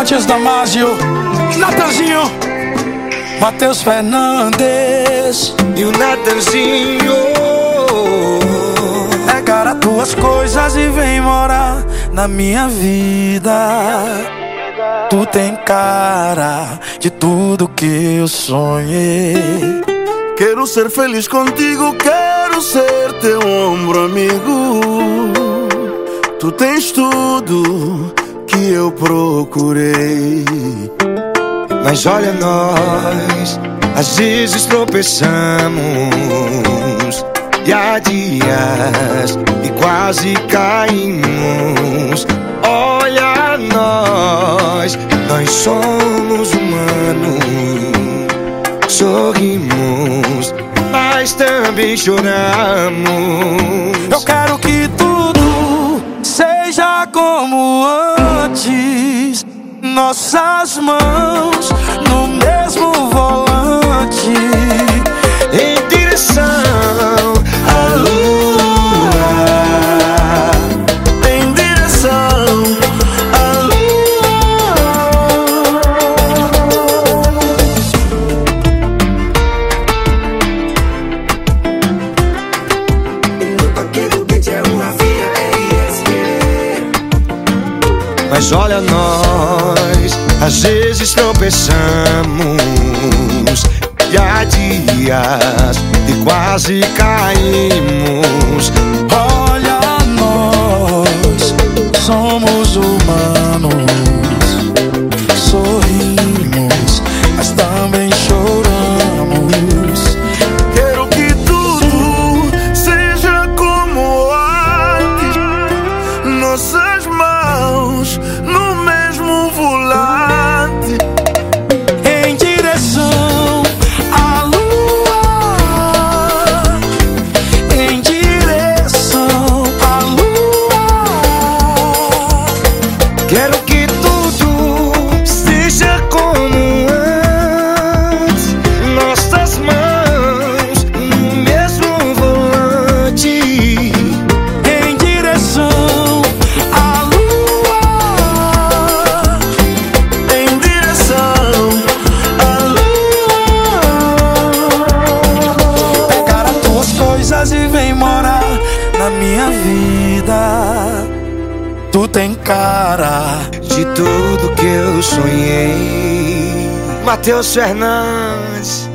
Matias Damasio, Natanzinho, Matheus Fernandes e o Natanzinho. Pega as tuas coisas e vem morar na minha vida. Tu tem cara de tudo que eu sonhei. Quero ser feliz contigo, quero ser teu ombro amigo. Tu tens tudo que eu procurei. Mas olha nós, às vezes tropeçamos, e há dias e quase caímos. Olha nós somos humanos. Sorrimos, mas também choramos. Eu quero que tudo seja como antes. Nossas mãos no mesmo volante, em direção à lua, em direção à lua. No toque do beat é uma via RSG. Mas olha nós, às vezes tropeçamos, e há dias e quase caímos. olha nós somos humanos. Sorrimos, mas também choramos. Quero que tudo seja como antes. Nossas mãos no mesmo volante, Em direção à lua, em direção à lua. Quero que tudo seja como antes. Nossas mãos no mesmo volante, Em direção à lua, em direção à lua. pegar as tuas coisas e vem morar na minha vida. Tu tem cara de tudo que eu sonhei. Matheus Fernandes.